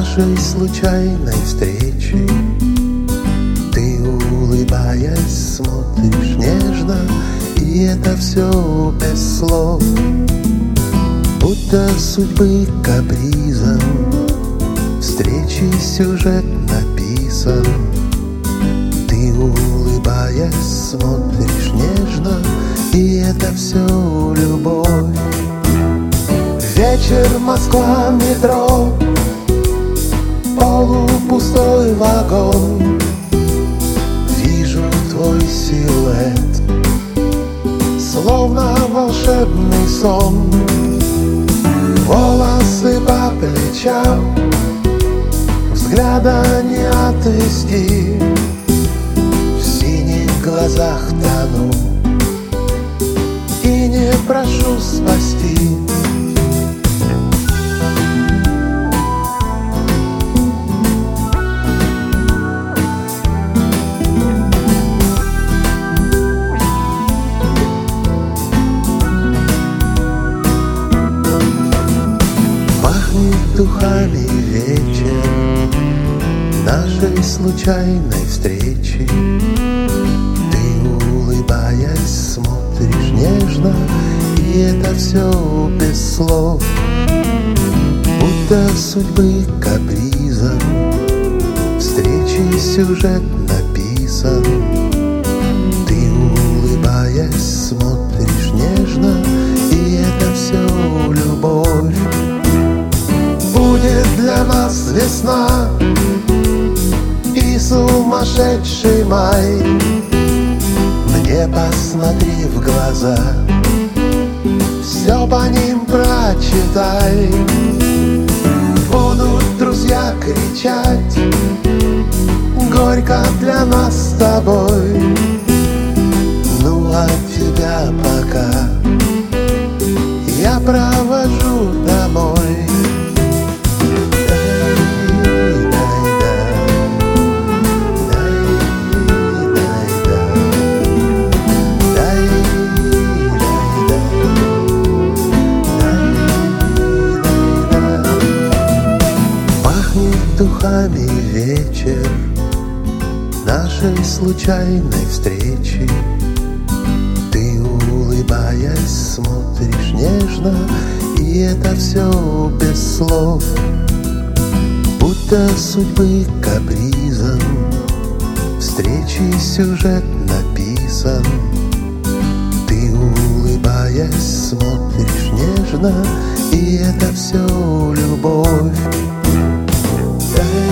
нашей случайной встречи. Ты, улыбаясь, смотришь нежно, и это все без слов, будто судьбы капризом встречи сюжет написан. Ты, улыбаясь, смотришь нежно, и это все любовь. Вечер, Москва, метро, полупустой вагон. Вижу твой силуэт, словно волшебный сон. Волосы по плечам, взгляда не отвести. В синих глазах тону и не прошу спасти. Духами вечер нашей случайной встречи. Ты, улыбаясь, смотришь нежно, и это все без слов, будто судьбы капризом встречи сюжет написан. Ты, улыбаясь, смотришь нежно, и это все любовь. Будет для нас весна и сумасшедший май. Мне посмотри в глаза, все по ним прочитай. Будут друзья кричать, горько для нас с тобой. Ну а тебя пока я провожу домой. Духами вечер нашей случайной встречи. Ты, улыбаясь, смотришь нежно, и это все без слов, будто судьбы капризом встречи сюжет написан. Ты, улыбаясь, смотришь нежно, и это все любовь.